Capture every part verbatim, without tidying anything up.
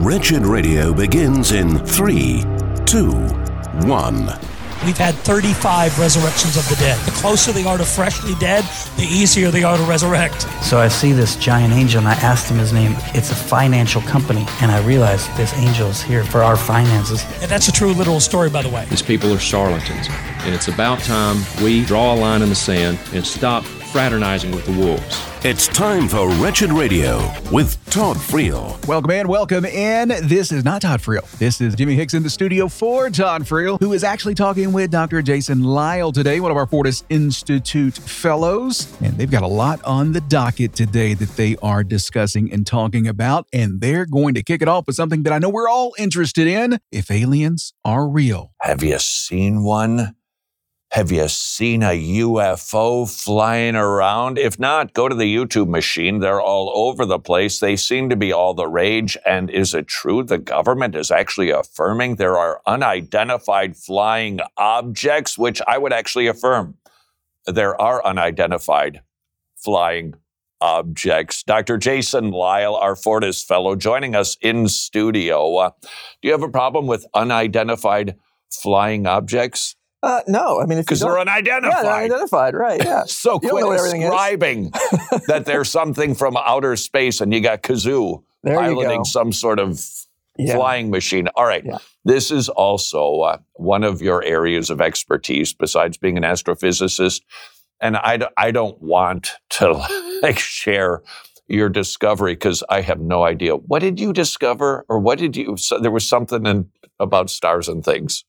Wretched Radio begins in three, two, one. We've had thirty-five resurrections of the dead. The closer they are to freshly dead, the easier they are to resurrect. So I see this giant angel, and I asked him his name. It's a financial company, and I realized this angel is here for our finances. And that's a true literal story, by the way. These people are charlatans, and it's about time we draw a line in the sand and stop fraternizing with the wolves. It's time for Wretched Radio with Todd Friel. Welcome in, welcome in. This is not Todd Friel. This is Jimmy Hicks in the studio for Todd Friel, who is actually talking with Doctor Jason Lisle today, one of our Fortis Institute fellows. And they've got a lot on the docket today that they are discussing and talking about. And they're going to kick it off with something that I know we're all interested in: if aliens are real. Have you seen one? Have you seen a U F O flying around? If not, go to the YouTube machine. They're all over the place. They seem to be all the rage. And is it true the government is actually affirming there are unidentified flying objects, which I would actually affirm there are unidentified flying objects? Doctor Jason Lisle, our Fortis fellow, joining us in studio. Uh, do you have a problem with unidentified flying objects? Uh, no, I mean, if because they're unidentified. Yeah, they're unidentified, right? Yeah. So you quit describing that there's something from outer space, and you got Kazoo there piloting some sort of yeah. flying machine. All right, yeah. This is also uh, one of your areas of expertise, besides being an astrophysicist. And I, d- I don't want to like share your discovery because I have no idea. What did you discover, or what did you? So there was something in, about stars and things.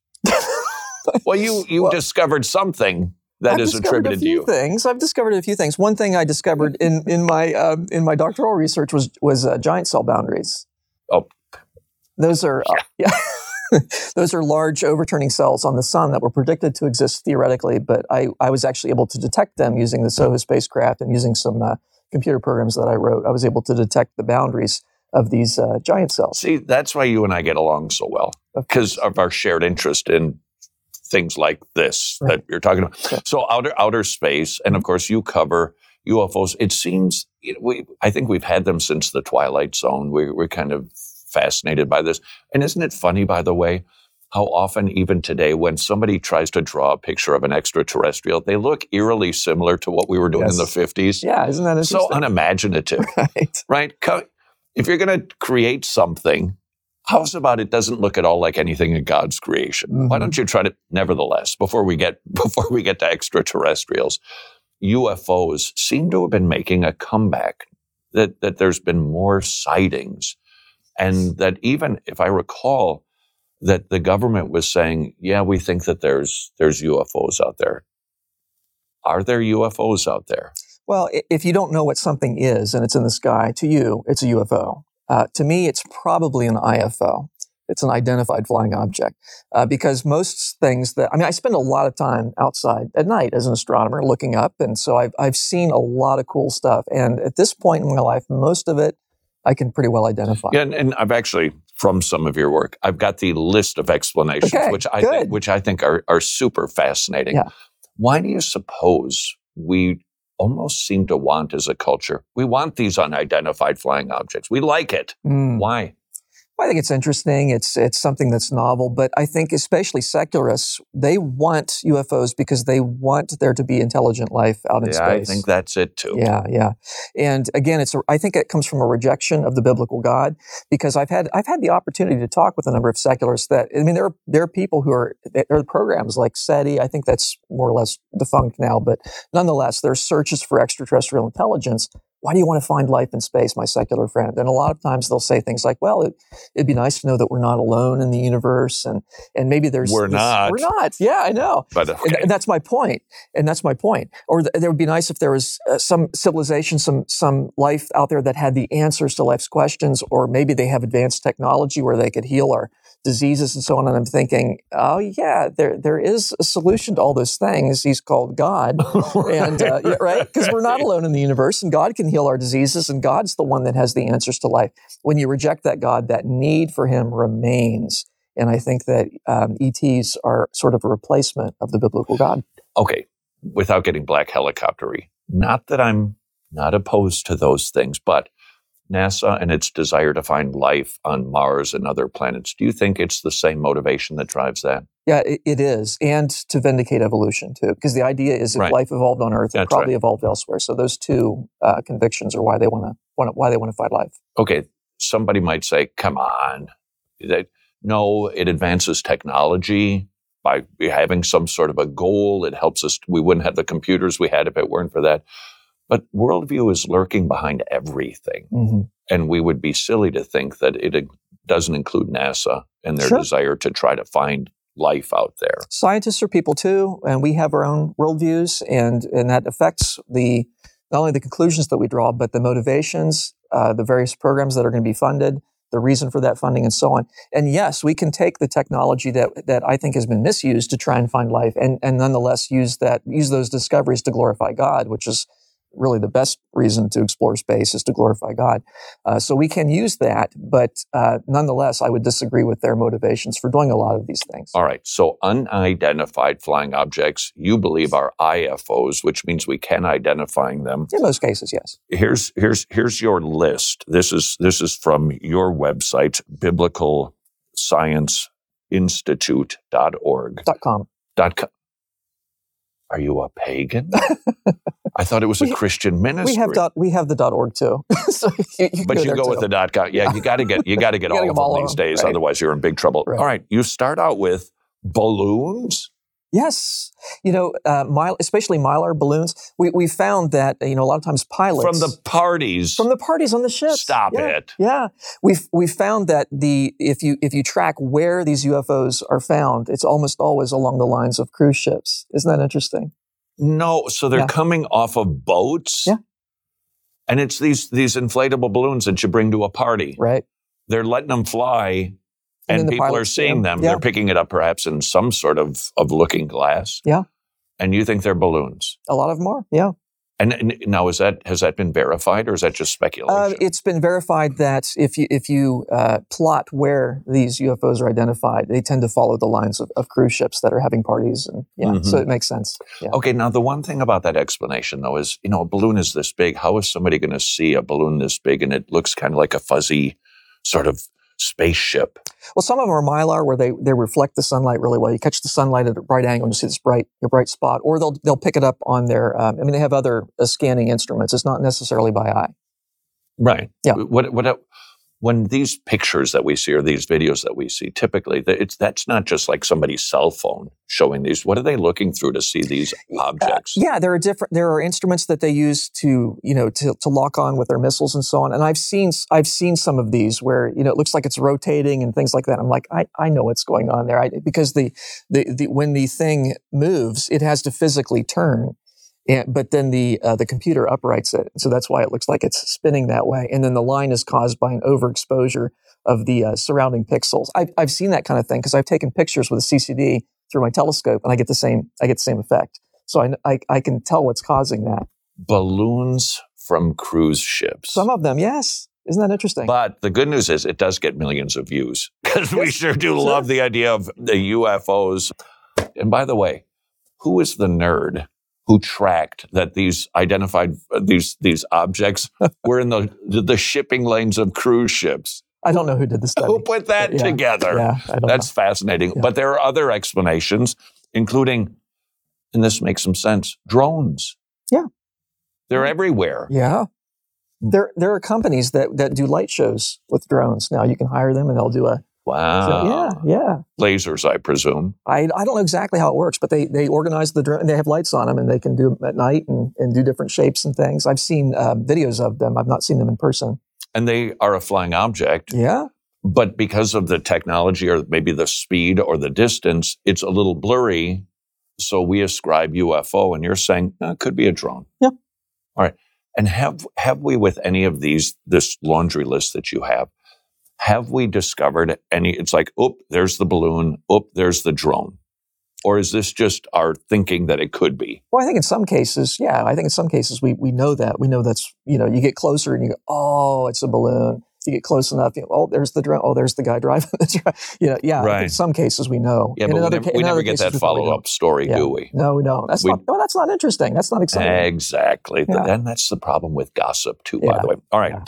Well, you, you well, discovered something that I've is attributed to you. I've discovered a few things. I've discovered a few things. One thing I discovered in in my um, in my doctoral research was was uh, giant cell boundaries. Oh, those are uh, yeah, those are large overturning cells on the sun that were predicted to exist theoretically, but I I was actually able to detect them using the SOHO spacecraft and using some uh, computer programs that I wrote. I was able to detect the boundaries of these uh, giant cells. See, that's why you and I get along so well, because of our shared interest in things like this right. that you're talking about. Okay. So outer outer space, and of course you cover U F Os. It seems, you know, we I think we've had them since the Twilight Zone. We, we're kind of fascinated by this. And isn't it funny, by the way, how often even today when somebody tries to draw a picture of an extraterrestrial, they look eerily similar to what we were doing yes. in the fifties. Yeah, isn't that interesting? So unimaginative, right? Right? If you're going to create something, how's about it doesn't look at all like anything in God's creation? Mm-hmm. Why don't you try to, nevertheless, before we get before we get to extraterrestrials, U F Os seem to have been making a comeback, that, that there's been more sightings. And that even, if I recall, that the government was saying, yeah, we think that there's there's U F Os out there. Are there U F Os out there? Well, if you don't know what something is and it's in the sky, to you, it's a U F O. Uh, to me, it's probably an I F O. It's an identified flying object. Uh, because most things that, I mean, I spend a lot of time outside at night as an astronomer looking up. And so I've, I've seen a lot of cool stuff. And at this point in my life, most of it I can pretty well identify. Yeah, and, and I've actually, from some of your work, I've got the list of explanations, okay, which I good. think, which I think are, are super fascinating. Yeah. Why do you suppose we almost seem to want as a culture? We want these unidentified flying objects. We like it. Mm. Why? Well, I think it's interesting. It's it's something that's novel, but I think especially secularists, they want U F Os because they want there to be intelligent life out in yeah, space. I think that's it too. Yeah, yeah. And again, it's a, I think it comes from a rejection of the biblical God, because I've had I've had the opportunity to talk with a number of secularists that, I mean, there are there are people who are there are programs like SETI. I think that's more or less defunct now, but nonetheless, there are searches for extraterrestrial intelligence. Why do you want to find life in space, my secular friend? And a lot of times they'll say things like, well, it, it'd be nice to know that we're not alone in the universe. And, and maybe there's... We're this, not. We're not. Yeah, I know. But okay. and, and that's my point. And that's my point. Or th- there would be nice if there was uh, some civilization, some some life out there that had the answers to life's questions, or maybe they have advanced technology where they could heal our diseases and so on. And I'm thinking, oh yeah, there there is a solution to all those things. He's called God, right, and uh, yeah, right, because we're not alone in the universe, and God can heal our diseases, and God's the one that has the answers to life. When you reject that God, that need for Him remains, and I think that um, E Ts are sort of a replacement of the biblical God. Okay, without getting black helicoptery, not that I'm not opposed to those things, but NASA and its desire to find life on Mars and other planets, do you think it's the same motivation that drives that? Yeah, it, it is. And to vindicate evolution, too. Because the idea is if Right. life evolved on Earth, it That's probably right. evolved elsewhere. So those two uh, convictions are why they want to why they want to fight life. Okay, somebody might say, come on. That, no, it advances technology by having some sort of a goal. It helps us. We wouldn't have the computers we had if it weren't for that. But worldview is lurking behind everything. Mm-hmm. And we would be silly to think that it doesn't include NASA and their Sure. desire to try to find life out there. Scientists are people too, and we have our own worldviews, and, and that affects the not only the conclusions that we draw, but the motivations, uh, the various programs that are going to be funded, the reason for that funding, and so on. And yes, we can take the technology that that I think has been misused to try and find life, and, and nonetheless use that use those discoveries to glorify God, which is really the best reason to explore space is to glorify God. Uh, so we can use that, but uh, nonetheless, I would disagree with their motivations for doing a lot of these things. All right. So unidentified flying objects, you believe are I F Os, which means we can identify them. In most cases, yes. Here's here's here's your list. This is this is from your website, biblical science institute dot org. Dot com. Dot com. Are you a pagan? I thought it was a We- Christian ministry. We have dot, we have the dot org too. so you, you But go you there go too. with the dot com. Yeah, you got to get you got to get You all gotta of get them all of these them, days. right. Otherwise, you're in big trouble. Right. All right, you start out with balloons. Yes, you know, uh, mile, especially Mylar balloons. We we found that you know a lot of times pilots From the parties. from the parties on the ships. Stop Yeah, it. Yeah, we we found that the if you if you track where these U F Os are found, it's almost always along the lines of cruise ships. Isn't that interesting? No, so they're Yeah. coming off of boats. Yeah. And it's these these inflatable balloons that you bring to a party. Right. They're letting them fly, and, then the people are pilots see seeing them. them. Yeah. They're picking it up perhaps in some sort of, of looking glass. Yeah. And you think they're balloons. A lot of them are. Yeah. And, and now is that has that been verified or is that just speculation? Uh, it's been verified that if you if you uh, plot where these U F Os are identified, they tend to follow the lines of, of cruise ships that are having parties, and yeah, Mhm. so it makes sense. Yeah. Okay, now the one thing about that explanation, though, is, you know, a balloon is this big. How is somebody going to see a balloon this big and it looks kind of like a fuzzy sort of spaceship? Well, some of them are Mylar, where they, they reflect the sunlight really well. You catch the sunlight at a bright angle and you see this bright a bright spot, or they'll they'll pick it up on their. Um, I mean, they have other uh, scanning instruments. It's not necessarily by eye. Right. Yeah. What what when these pictures that we see or these videos that we see, typically th- it's that's not just like somebody's cell phone showing these. What are they looking through to see these objects? Uh, yeah, there are different. There are instruments that they use to, you know, to, to lock on with their missiles and so on. And I've seen, I've seen some of these where, you know, it looks like it's rotating and things like that. I'm like, I, I know what's going on there, I, because the, the, the, when the thing moves, it has to physically turn, and, but then the, uh, the computer uprights it, so that's why it looks like it's spinning that way. And then the line is caused by an overexposure of the uh, surrounding pixels. I've, I've seen that kind of thing because I've taken pictures with a C C D through my telescope, and I get the same, I get the same effect. So I, I, I can tell what's causing that. Balloons from cruise ships. Some of them, yes. Isn't that interesting? But the good news is it does get millions of views because we Yes, sure do sure. love the idea of the U F Os. And by the way, who is the nerd who tracked that these identified uh, these these objects were in the the shipping lanes of cruise ships? I don't know who did the study. Who put that Yeah, together? Yeah, I don't That's fascinating. Yeah. But there are other explanations, including, and this makes some sense, drones. Yeah. They're everywhere. know. Yeah. There, there are companies that, that do light shows with drones. Now you can hire them and they'll do a. Wow. So, yeah, yeah. Lasers, I presume. I, I don't know exactly how it works, but they, they organize the drone. They have lights on them and they can do them at night and, and do different shapes and things. I've seen um, videos of them. I've not seen them in person. And they are a flying object. Yeah. But because of the technology or maybe the speed or the distance, it's a little blurry. So we ascribe U F O, and you're saying eh, it could be a drone. Yeah. All right. And have have we, with any of these, this laundry list that you have, have we discovered any? It's like, oop, there's the balloon. Oop, there's the drone. Or is this just our thinking that it could be? Well, I think in some cases, yeah, I think in some cases we we know that. We know that's, you know, you get closer and you go, oh, it's a balloon. You get close enough, you know, oh, there's the drone. Oh, there's the guy driving the drone. You know, yeah. Right. In some cases we know. Yeah, And but in we other never, ca- we in never other get cases that we probably follow-up don't. story, Yeah. do we? No, we don't. That's We- not. No, that's not interesting. That's not exciting. Exactly. Yeah. And that's the problem with gossip, too, by Yeah. the way. All right. Yeah.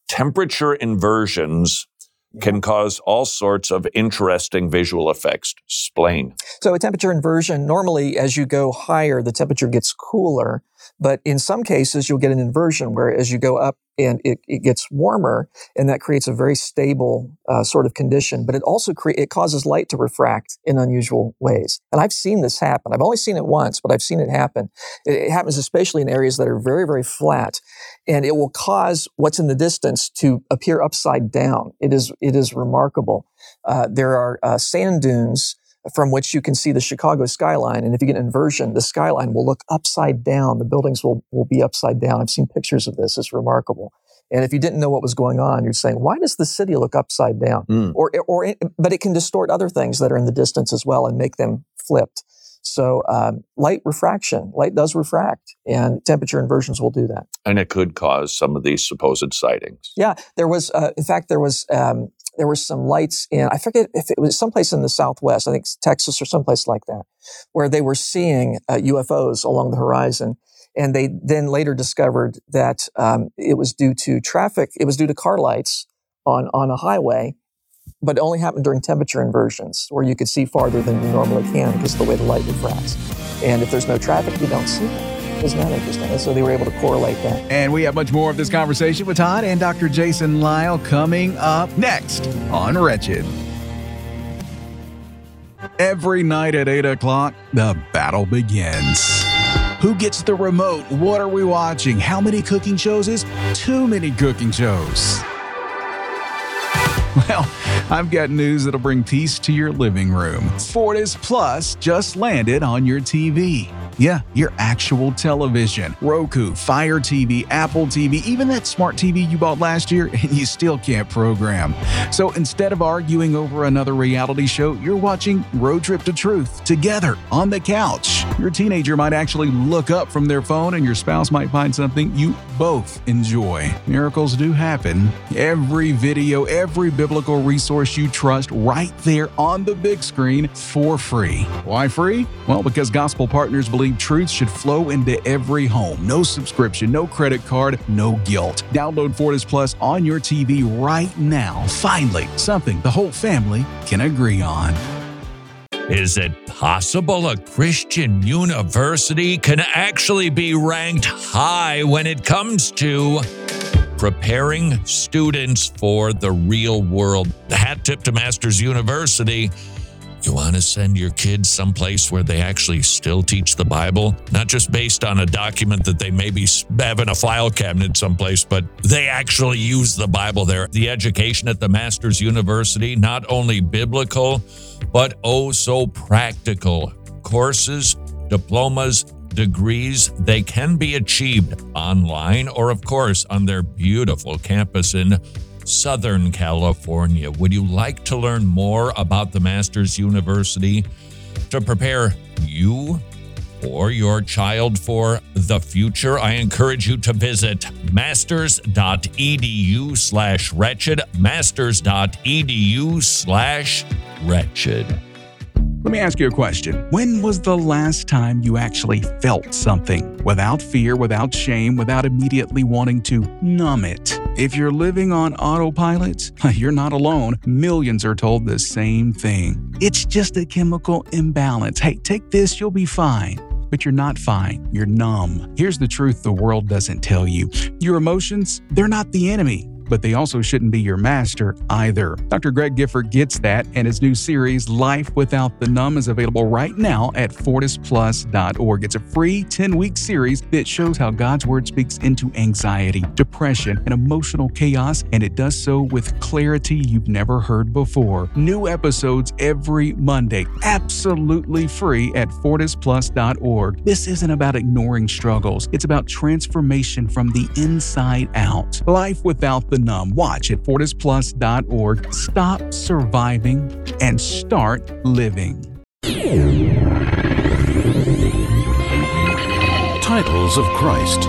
temperature inversions can cause all sorts of interesting visual effects. Explain. So a temperature inversion, normally as you go higher, the temperature gets cooler. But in some cases, you'll get an inversion where as you go up and it, it gets warmer, and that creates a very stable uh, sort of condition. But it also cre- it causes light to refract in unusual ways. And I've seen this happen. I've only seen it once, but I've seen it happen. It, it happens especially in areas that are very, very flat. And it will cause what's in the distance to appear upside down. It is it is remarkable. Uh, there are uh, sand dunes from which you can see the Chicago skyline. And if you get an inversion, the skyline will look upside down. The buildings will, will be upside down. I've seen pictures of this. It's remarkable. And if you didn't know what was going on, you're saying, why does the city look upside down? Mm. Or, or, it, but it can distort other things that are in the distance as well and make them flipped. So um, light refraction, light does refract, and temperature inversions will do that. And it could cause some of these supposed sightings. Yeah, there was, uh, in fact, there was um, there were some lights in, I forget if it was someplace in the Southwest, I think Texas or someplace like that, where they were seeing uh, U F Os along the horizon. And they then later discovered that um, it was due to traffic, it was due to car lights on, on a highway, but it only happened during temperature inversions, where you could see farther than you normally can because of the way the light refracts. And if there's no traffic, you don't see it. Isn't that interesting? And so they were able to correlate that. And we have much more of this conversation with Todd and Doctor Jason Lisle coming up next on Wretched. Every night at eight o'clock, the battle begins. Who gets the remote? What are we watching? How many cooking shows is too many cooking shows? Well, I've got news that'll bring peace to your living room. Fortis Plus just landed on your T V. Yeah, your actual television. Roku, Fire T V, Apple T V, even that smart T V you bought last year and you still can't program. So instead of arguing over another reality show, you're watching Road Trip to Truth together on the couch. Your teenager might actually look up from their phone and your spouse might find something you both enjoy. Miracles do happen. Every video, every biblical resource you trust right there on the big screen for free. Why free? Well, because Gospel Partners believe truth should flow into every home. No subscription, no credit card, no guilt. Download Fortis Plus on your T V right now. Finally, something the whole family can agree on. Is it possible a Christian university can actually be ranked high when it comes to preparing students for the real world? The hat tip to Masters University. You want to send your kids someplace where they actually still teach the Bible, not just based on a document that they maybe have in a file cabinet someplace, but they actually use the Bible there. The education at the Masters University, not only biblical, but oh so practical. Courses, diplomas, degrees, they can be achieved online or, of course, on their beautiful campus in Southern California. Would you like to learn more about the Masters University to prepare you or your child for the future? I encourage you to visit masters.edu slash wretched, masters.edu slash wretched. Let me ask you a question. When was the last time you actually felt something without fear, without shame, without immediately wanting to numb it? If you're living on autopilot, you're not alone. Millions are told the same thing. It's just a chemical imbalance. Hey, take this, you'll be fine. But you're not fine. You're numb. Here's the truth the world doesn't tell you. Your emotions, they're not the enemy, but they also shouldn't be your master either. Doctor Greg Gifford gets that, and his new series, Life Without the Numb, is available right now at fortis plus dot org. It's a free ten-week series that shows how God's Word speaks into anxiety, depression, and emotional chaos, and it does so with clarity you've never heard before. New episodes every Monday, absolutely free at fortis plus dot org. This isn't about ignoring struggles. It's about transformation from the inside out. Life Without the Numb. Watch at fortis plus dot org. Stop surviving and start living. Titles of Christ.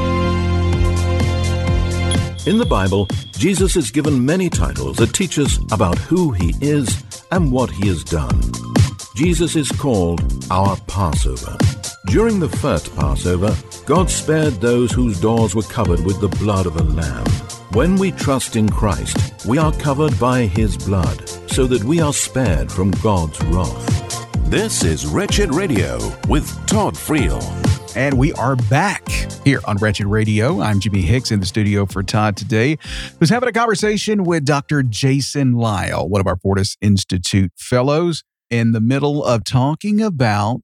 In the Bible, Jesus is given many titles that teach us about who he is and what he has done. Jesus is called our Passover. During the first Passover, God spared those whose doors were covered with the blood of a lamb. When we trust in Christ, we are covered by His blood, so that we are spared from God's wrath. This is Wretched Radio with Todd Friel. And we are back here on Wretched Radio. I'm Jimmy Hicks in the studio for Todd today, who's having a conversation with Doctor Jason Lisle, one of our Fortis Institute fellows, in the middle of talking about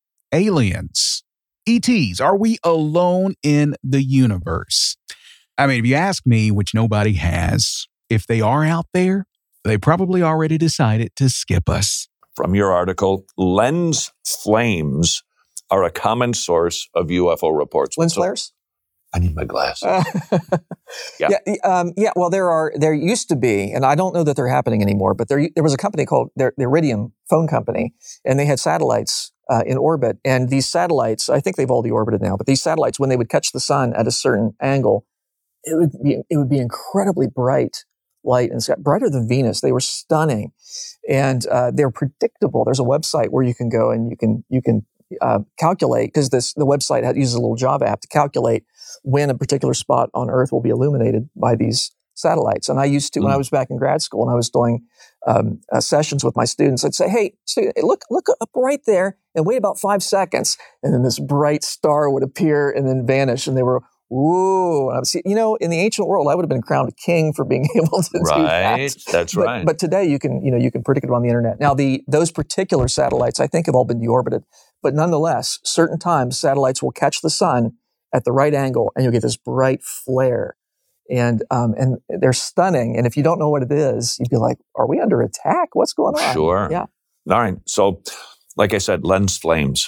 aliens. E Ts, are we alone in the universe? I mean, if you ask me, which nobody has, if they are out there, they probably already decided to skip us. From your article, lens flames are a common source of U F O reports. Lens So- flares? I need my glasses. Uh, Yeah. yeah, um, yeah. Well, there are. There used to be, and I don't know that they're happening anymore. But there, there was a company called the, the Iridium phone company, and they had satellites uh, in orbit. And these satellites, I think they've all deorbited now. But these satellites, when they would catch the sun at a certain angle, it would be it would be incredibly bright light, and it's brighter than Venus. They were stunning, and uh, they're predictable. There's a website where you can go and you can you can uh, calculate, because this the website uses a little Java app to calculate when a particular spot on Earth will be illuminated by these satellites. And I used to, mm. when I was back in grad school and I was doing um, uh, sessions with my students, I'd say, hey, student, look, look up right there and wait about five seconds. And then this bright star would appear and then vanish. And they were, whoa. And I was, you know, in the ancient world, I would have been crowned a king for being able to Right, do that. that's but, right. But today you can, you know, you can predict it on the internet. Now, the those particular satellites, I think, have all been deorbited. But nonetheless, certain times satellites will catch the sun at the right angle, and you'll get this bright flare, and um, and they're stunning. And if you don't know what it is, you'd be like, "Are we under attack? What's going on?" Sure. Yeah. All right. So, like I said, lens flames.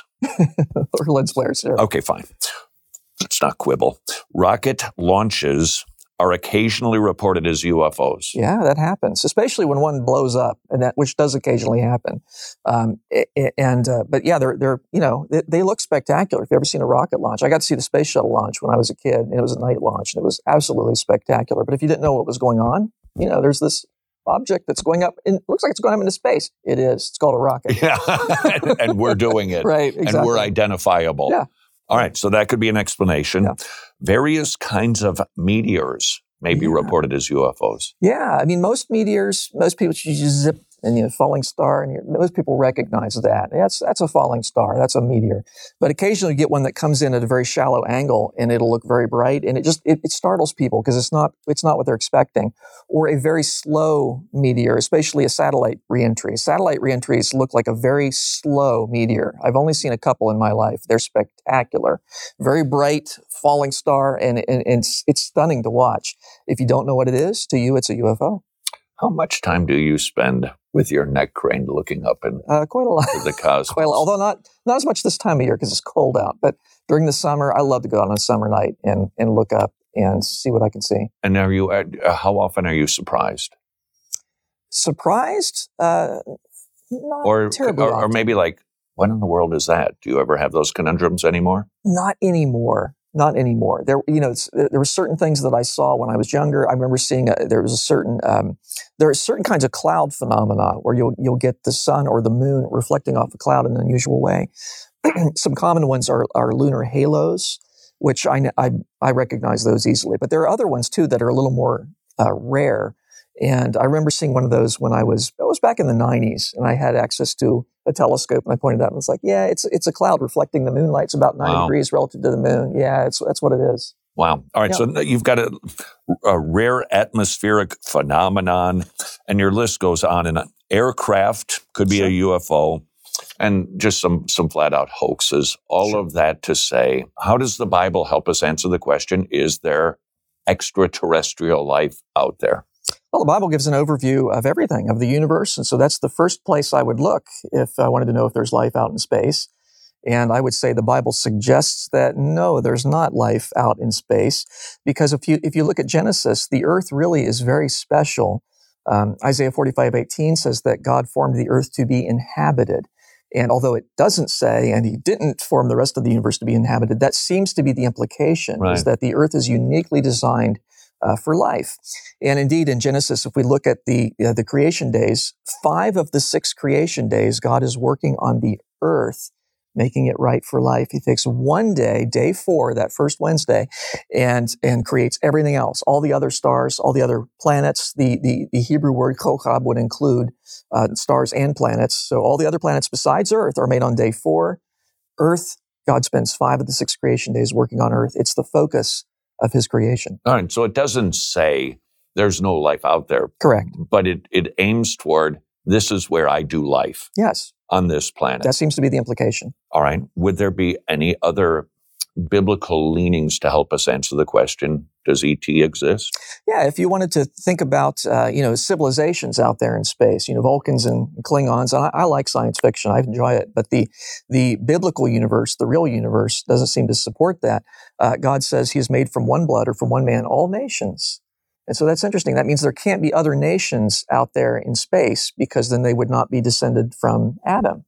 Or lens flares. Sure. Okay, fine. Let's not quibble. Rocket launches are occasionally reported as U F Os. Yeah, that happens, especially when one blows up, and that which does occasionally happen. Um, and uh, but yeah, they're they're you know they, they look spectacular. If you've ever seen a rocket launch, I got to see the space shuttle launch when I was a kid, and it was a night launch, and it was absolutely spectacular. But if you didn't know what was going on, you know, there's this object that's going up, and it looks like it's going up into space. It is. It's called a rocket. Yeah, and, and we're doing it. Right, exactly. And we're identifiable. Yeah. All right, so that could be an explanation. Yeah. Various kinds of meteors may be Yeah. reported as U F Os. Yeah, I mean, most meteors, most people just zip and you know, falling star, and you're, most people recognize that. That's that's a falling star. That's a meteor. But occasionally you get one that comes in at a very shallow angle, and it'll look very bright, and it just it, it startles people because it's not it's not what they're expecting. Or a very slow meteor, especially a satellite reentry. Satellite reentries look like a very slow meteor. I've only seen a couple in my life. They're spectacular. Very bright falling star, and, and, and it's, it's stunning to watch. If you don't know what it is, to you, it's a U F O. How much time do you spend with your neck craned looking up in Uh, quite a lot. the cosmos? Quite a lot. Although not not as much this time of year because it's cold out. But during the summer, I love to go out on a summer night and and look up and see what I can see. And are you? Uh, how often are you surprised, Surprised? Uh, not or terribly or, or often. maybe like, what in the world is that? Do you ever have those conundrums anymore? Not anymore. Not anymore. There, you know, it's, there were certain things that I saw when I was younger. I remember seeing a, there was a certain um, there are certain kinds of cloud phenomena where you'll you'll get the sun or the moon reflecting off a cloud in an unusual way. Some common ones are are lunar halos, which I, I I recognize those easily. But there are other ones too that are a little more uh, rare. And I remember seeing one of those when I was it was back in the nineties, and I had access to a telescope, and I pointed out and was like, "Yeah, it's it's a cloud reflecting the moonlight. It's about ninety Wow. degrees relative to the moon. Yeah, it's that's what it is." Wow. All right. Yeah. So you've got a, a rare atmospheric phenomenon, and your list goes on and on. Aircraft could be Sure. a U F O, and just some some flat out hoaxes. All Sure. of that to say, how does the Bible help us answer the question, is there extraterrestrial life out there? Well, the Bible gives an overview of everything, of the universe. And so that's the first place I would look if I wanted to know if there's life out in space. And I would say the Bible suggests that no, there's not life out in space. Because if you if you look at Genesis, the earth really is very special. Um, Isaiah forty-five eighteen says that God formed the earth to be inhabited. And although it doesn't say, and he didn't form the rest of the universe to be inhabited, that seems to be the implication, Right. is that the earth is uniquely designed Uh, for life. And indeed, in Genesis, if we look at the uh, the creation days, five of the six creation days, God is working on the earth making it right for life. He takes one day, day four, that first Wednesday, and and creates everything else, all the other stars, all the other planets. The the, the Hebrew word kochab would include uh, stars and planets. So all the other planets besides Earth are made on day four. Earth, God spends five of the six creation days working on Earth. It's the focus of his creation. All right, so it doesn't say there's no life out there. Correct. But it, it aims toward, this is where I do life. Yes. On this planet. That seems to be the implication. All right. Would there be any other biblical leanings to help us answer the question, does E T exist? Yeah, if you wanted to think about, uh, you know, civilizations out there in space, you know, Vulcans and Klingons, and I, I like science fiction, I enjoy it, but the the biblical universe, the real universe, doesn't seem to support that. Uh, God says he has made from one blood or from one man all nations. And so that's interesting. That means there can't be other nations out there in space because then they would not be descended from Adam.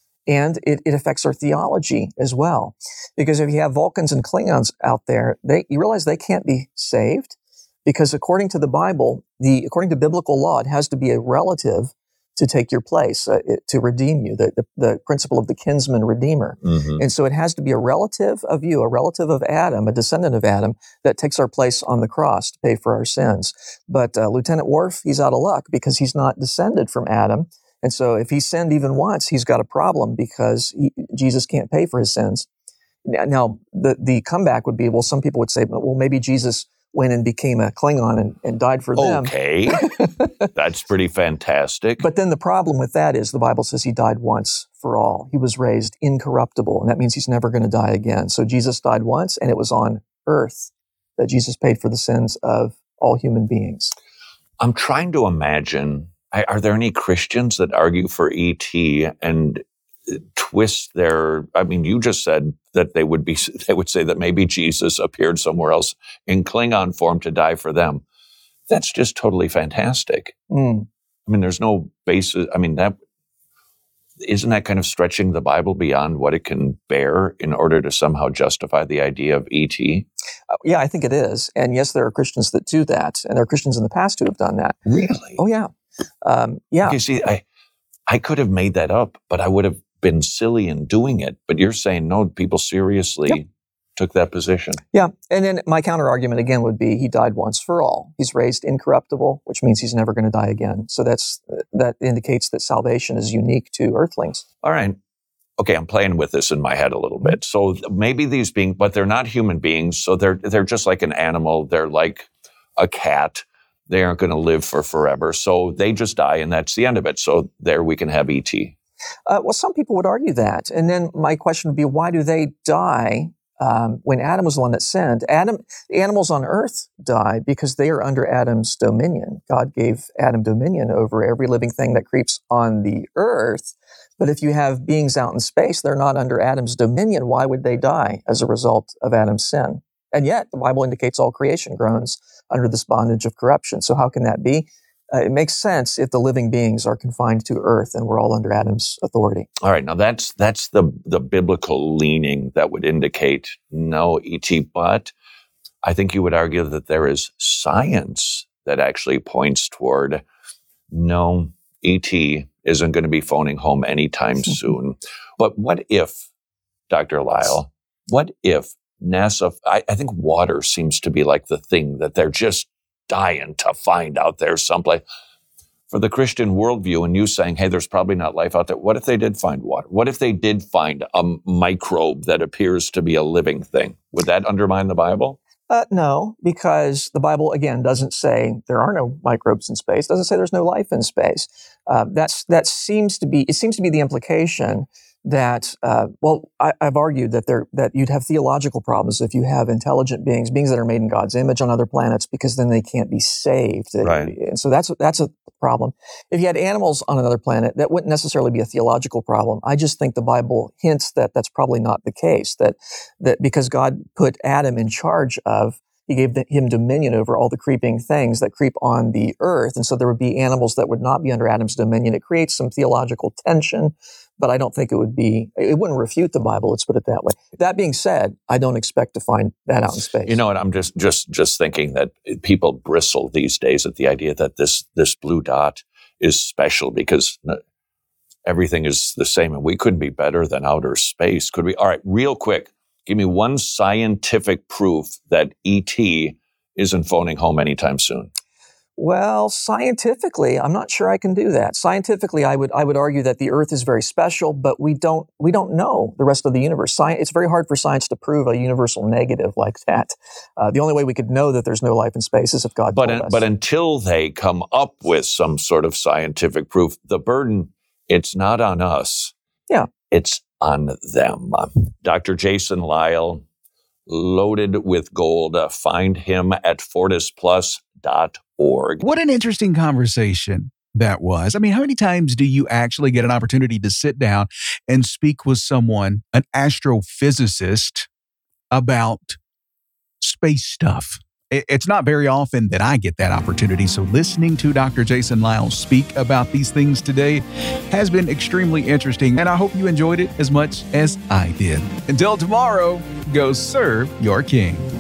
And it, it affects our theology as well. Because if you have Vulcans and Klingons out there, they, you realize they can't be saved because according to the Bible, the according to biblical law, it has to be a relative to take your place, uh, it, to redeem you, the, the, the principle of the kinsman redeemer. Mm-hmm. And so it has to be a relative of you, a relative of Adam, a descendant of Adam, that takes our place on the cross to pay for our sins. But uh, Lieutenant Worf, he's out of luck because he's not descended from Adam. And so if he sinned even once, he's got a problem because he, Jesus can't pay for his sins. Now, the, the comeback would be, well, some people would say, well, maybe Jesus went and became a Klingon and, and died for them. Okay, that's pretty fantastic. But then the problem with that is the Bible says he died once for all. He was raised incorruptible, and that means he's never going to die again. So Jesus died once, and it was on earth that Jesus paid for the sins of all human beings. I'm trying to imagine, are there any Christians that argue for E T and twist their, I mean, you just said that they would be, they would say that maybe Jesus appeared somewhere else in Klingon form to die for them. That's just totally fantastic. Mm. I mean, there's no basis. I mean, that, isn't that kind of stretching the Bible beyond what it can bear in order to somehow justify the idea of E T? Uh, yeah, I think it is. And yes, there are Christians that do that. And there are Christians in the past who have done that. Really? Oh, yeah. Um, yeah. You see, I, I could have made that up, but I would have been silly in doing it. But you're saying, no, people seriously yep. took that position. Yeah. And then my counter argument again would be he died once for all. He's raised incorruptible, which means he's never going to die again. So that's that indicates that salvation is unique to earthlings. All right. Okay, I'm playing with this in my head a little bit. So maybe these beings, but they're not human beings. So they're they're just like an animal. They're like a cat. They aren't going to live for forever. So they just die, and that's the end of it. So there we can have E T. Uh, well, some people would argue that. And then my question would be, why do they die um, when Adam was the one that sinned? Adam, the animals on earth die because they are under Adam's dominion. God gave Adam dominion over every living thing that creeps on the earth. But if you have beings out in space, they're not under Adam's dominion. Why would they die as a result of Adam's sin? And yet, the Bible indicates all creation groans under this bondage of corruption. So how can that be? Uh, it makes sense if the living beings are confined to earth and we're all under Adam's authority. All right. Now, that's that's the, the biblical leaning that would indicate no E T. But I think you would argue that there is science that actually points toward no, E T isn't going to be phoning home anytime soon. But what if, Doctor Lisle, what if NASA, I, I think water seems to be like the thing that they're just dying to find out there someplace. For the Christian worldview, and you saying, hey, there's probably not life out there. What if they did find water? What if they did find a microbe that appears to be a living thing? Would that undermine the Bible? Uh, no, because the Bible, again, doesn't say there are no microbes in space. Doesn't say there's no life in space. Uh, that's that seems to be, it seems to be the implication that, uh, well, I, I've argued that there that you'd have theological problems if you have intelligent beings, beings that are made in God's image on other planets, because then they can't be saved. Right. And so that's that's a problem. If you had animals on another planet, that wouldn't necessarily be a theological problem. I just think the Bible hints that that's probably not the case. That that because God put Adam in charge of, He gave him dominion over all the creeping things that creep on the earth. And so there would be animals that would not be under Adam's dominion. It creates some theological tension, but I don't think it would be, it wouldn't refute the Bible, let's put it that way. That being said, I don't expect to find that out in space. You know what, I'm just just just thinking that people bristle these days at the idea that this this blue dot is special because everything is the same and we couldn't be better than outer space, could we? All right, real quick, give me one scientific proof that E T isn't phoning home anytime soon. Well, scientifically, I'm not sure I can do that. Scientifically, I would I would argue that the Earth is very special, but we don't we don't know the rest of the universe. Science, it's very hard for science to prove a universal negative like that. Uh, the only way we could know that there's no life in space is if God but told un, us. But until they come up with some sort of scientific proof, the burden, it's not on us. Yeah. It's on them. Doctor Jason Lisle, loaded with gold. Uh, find him at fortis plus dot org. What an interesting conversation that was. I mean, how many times do you actually get an opportunity to sit down and speak with someone, an astrophysicist, about space stuff? It's not very often that I get that opportunity. So listening to Doctor Jason Lisle speak about these things today has been extremely interesting, and I hope you enjoyed it as much as I did. Until tomorrow, go serve your king.